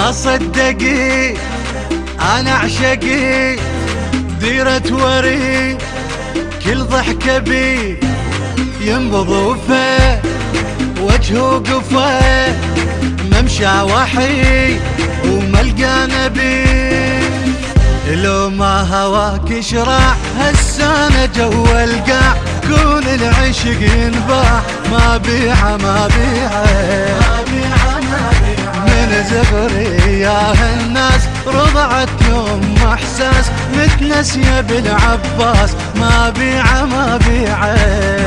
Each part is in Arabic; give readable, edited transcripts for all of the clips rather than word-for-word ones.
لا صدقي انا اعشقي ديرة وري كل ضحكة بي ينبض وفا وجهه قفا ممشى وحي وملقى نبي لو ما هواك يشرع هالسنة جوا القاع كون العشق ينباع ما بيعه ما بيعه من زغري يا هالناس رضعت يوم احساس متنسيه بالعباس ما بيعه ما بيعه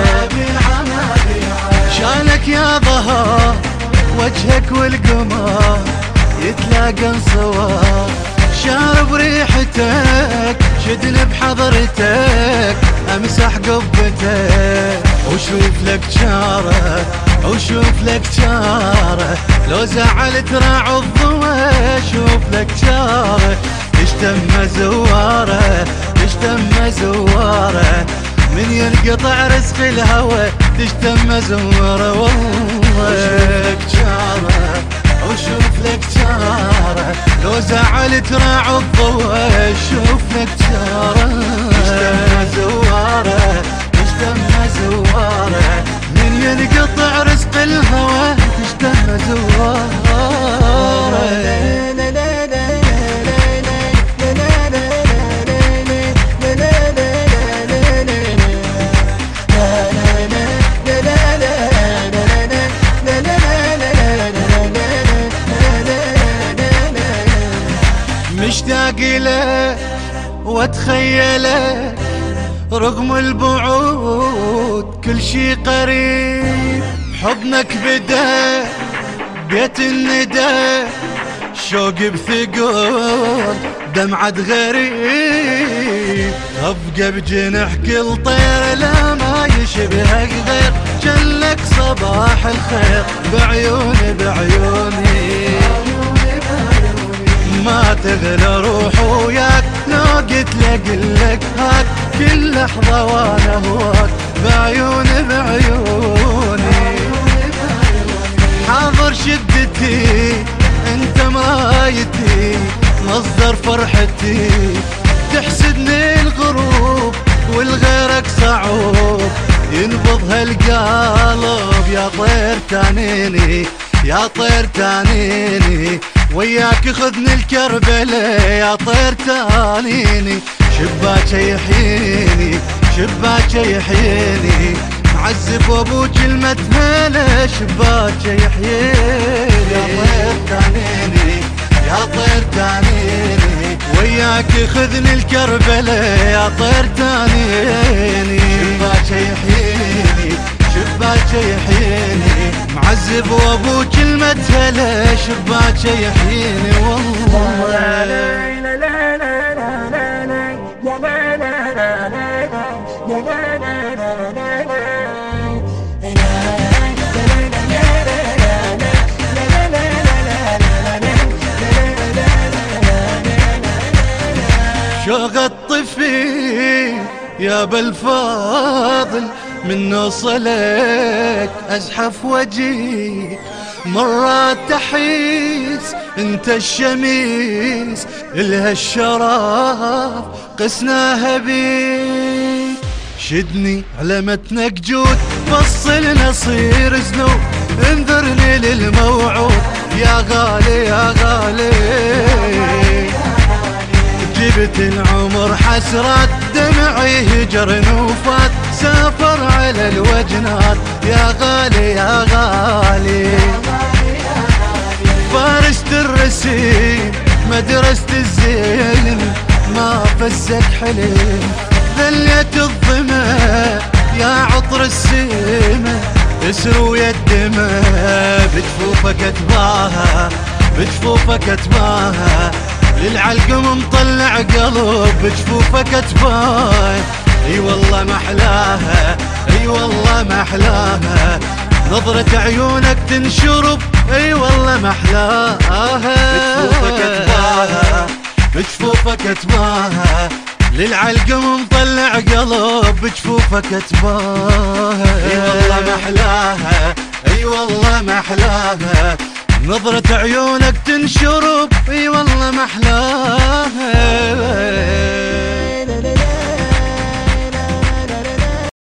شانك يا ظهر وجهك والقمر يتلاقى صور شارب ريحتك شدني بحضرتك امسح قبتك وشوف لك شاره وشوف لك شاره لو زعلت راع الضوى شوف لك شاره تشتم زواره تشتم زواره من ينقطع رزق الهوى تشتم زواره والله وشوف لك شاره وشوف لك شاره لو زعلت راع الضوى شوف لك شاره تشتم زواره تشتم زواره من ينقطع رزق الهوى تشتم زواره مشتاق له واتخيله رغم البعود كل شي قريب حضنك بدا بيت الندى شوق بثقول دمعة غريب ابقى بجنح كل طير لا ما يشبهك غير جلك صباح الخير بعيوني بعيوني ما تغلى روح وياك لو قلت لك هاك كل لحظة وانا هواك بعيوني بعيوني حاضر شدتي انت مرايتي مصدر فرحتي تحسدني الغروب والغيرك صعوب ينبض هالقلب يا طير تانيني يا طير تانيني وياك خذني الكربلة يا طير تانيني شباك يحييني شباك يحييني معذب وابوك المتهلة شباك يحييني يا طير تانيني يا طير تانيني وياك خذني الكربلة يا طير تانيني شباك يحييني شباك يحييني معذب وابوك المتهلة شباك يحييني والله شوق الطفي يا بالفاضل من نوصلك ازحف وجهي مرات تحيس انت الشميس الها الشرف قسناها بيك شدني على متنك جود فصلنا صير زنود انذرني للموعود يا غالي يا غالي جبت العمر حسرات دمعي هجر نوفات سافر على الوجنات يا غالي يا غالي فارست الرسيم مدرسة الزين ما فزك حلم ذليت الظما يا عطر السيمة اسرو يا الدمى بجفوفك اتباها بجفوفك اتباها للعلقم مطلع قلب بجفوفك اتباها اي والله ما احلاها اي والله ما احلاها نظرة عيونك تنشرب اي والله ما احلاها بجفوفك اتباها بجفوفك اتباها للعلقم مطلع قلب بجفوفك اتباها اي والله ما احلاها اي والله ما احلاها نظرة عيونك تنشرب، اي والله